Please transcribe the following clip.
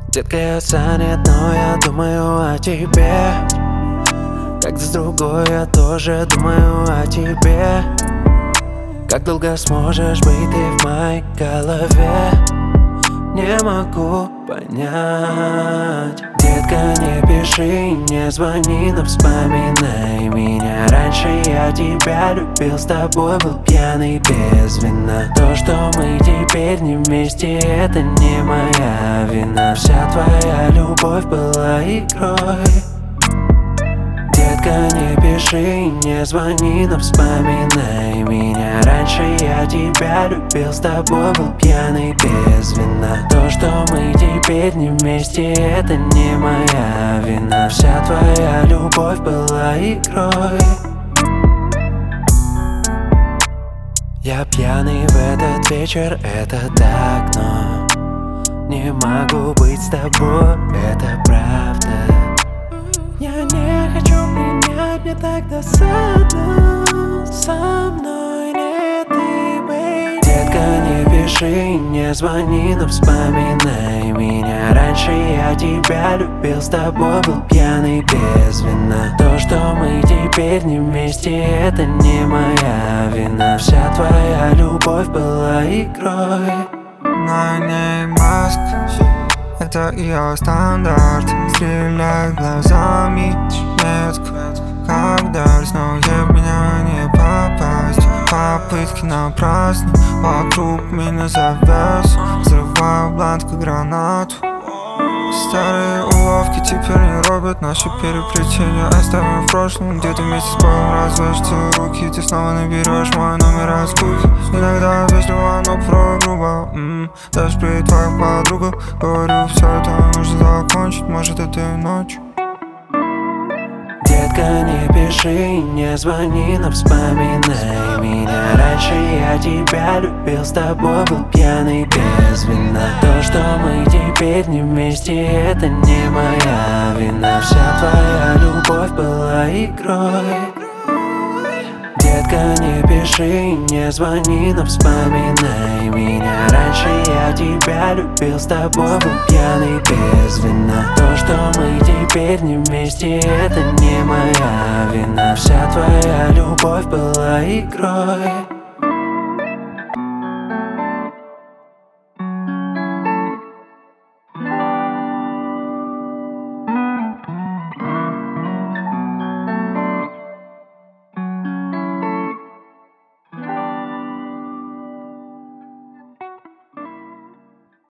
Детка, я занят, но я думаю о тебе. Когда с другой я тоже думаю о тебе. Как долго сможешь быть ты в моей голове? Не могу понять. Детка, не пиши, не звони, но вспоминай меня. Раньше я тебя любил, с тобой был пьяный без вина. То, что мы теперь не вместе, это не моя вина. Вся твоя любовь была игрой. Детка, не пиши, не звони, но вспоминай меня. Раньше я тебя любил, с тобой был пьяный без вина. То, что мы теперь не вместе, это не моя вина. Вся твоя любовь была игрой. Я пьяный в этот вечер, это так, но не могу быть с тобой, это правда. Я не хочу принять, мне так досадно. Со мной не ты, бейби. Детка, не пиши, не звони, но вспоминай меня. Раньше я тебя любил, с тобой был пьяный без вина. То, что мы теперь не вместе, это не моя вина. Вся твоя любовь была игрой. На ней маска, это ее стандарт. Стреляй глазами метко, как даль. Снова в меня не попасть. Попытки напрасны, вокруг меня завес. Взрываю блант, как гранату. Старые уловки теперь не робят наши переплетения. Оставим в прошлом, где-то вместе с боем развяжутся руки. Ты снова наберешь мой номер разгуки. Иногда вежливо, но порой грубо. Даже при твоих подругах говорю, все это нужно закончить, может этой ночью. Детка, не пиши, не звони, но вспоминай меня. Раньше я тебя любил, с тобой был пьяный без вина. То, что мы теперь не вместе, это не моя вина. Вся твоя любовь была игрой. Детка, не пиши, не звони, но вспоминай меня. Раньше я тебя любил, с тобой был пьяный без вина. То, что мы теперь не вместе, это не моя вина. Вся твоя любовь была игрой.